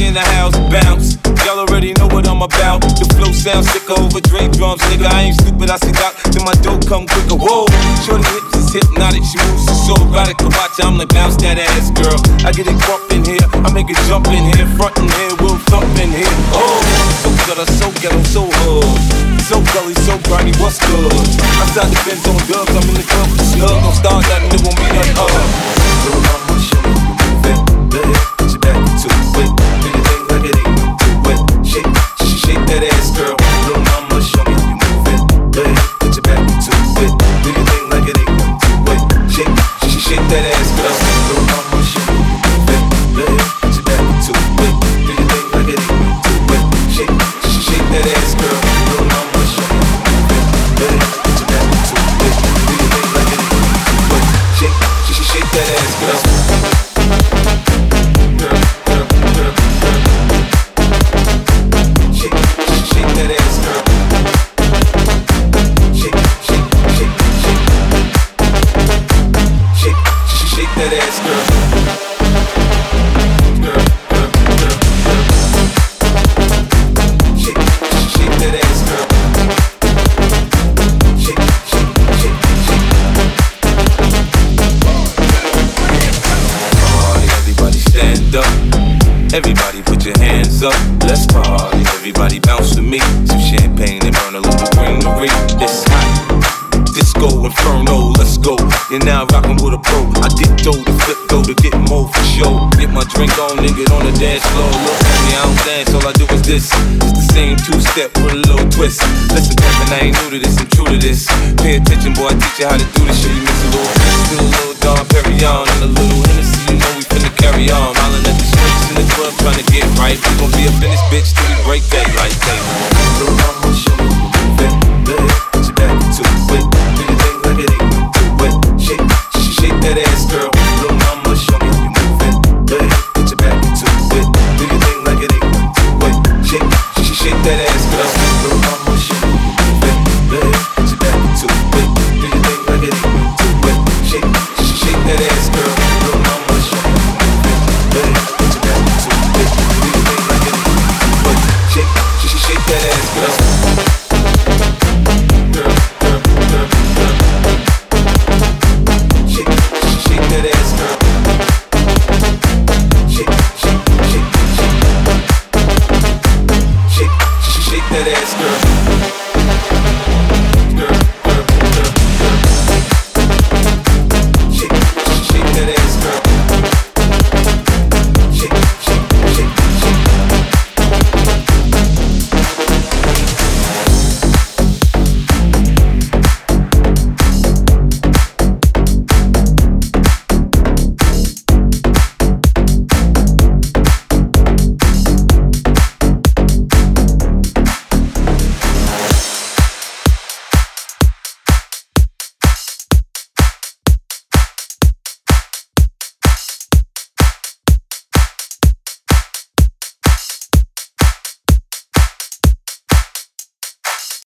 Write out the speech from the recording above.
in the house, bounce. Y'all already know what I'm about. The flow sounds sicker over Dre drums, nigga. I ain't stupid, I see Doc, then my dope come quicker. Whoa, shorty hips is hypnotic, she moves so erotic. To watch her, I'm like, bounce that ass, girl. I get it crump in here, I make it jump in here, front in here, we'll thump in here. Oh, so gutter, so ghetto, so hood, so gully, so grimy, what's good? Outside the Benz on dubs, I'm in the club with the snug. Don't start that, and it won't be nothing. Little mama, show me you move it, the hip, put your back into it. Do your thing like it ain't nothing to it. Shake that ass, girl. Little mama, show me how you move it. Go ahead, put your back into it. Do your thing like it ain't nothing to it. Shake that ass, girl. Little mama, show me how you move it. Go ahead, put your back into it. Do your thing like it ain't nothing to it. Shake that ass, girl. Little mama, show me how you move it. Go ahead, put your back into it. Do your thing like it ain't nothing to it. Shake that ass, girl. Everybody put your hands up, let's party. Everybody bounce with me. Some champagne and burn a little greenery. It's hot, disco inferno, let's go. You're now rockin' with a pro. I get dough to flip dough to get more for show. Get my drink on and get on the dance floor. Look at me, I don't dance, all I do is this. It's the same two-step with a little twist. Listen, Kevin, I ain't new to this, I'm true to this. Pay attention, boy, I teach you how to do this shit. You mix a little fish, still a little Dom Perignon and a little Hennessy, you know we finna carry on. Smiling at the streets in the club trying to get right. We gon' be up in this bitch till we break that light. Little mama, show me you move it. Go ahead, put your back into it. Do your thing like it ain't nothing to it. Shake that ass, girl.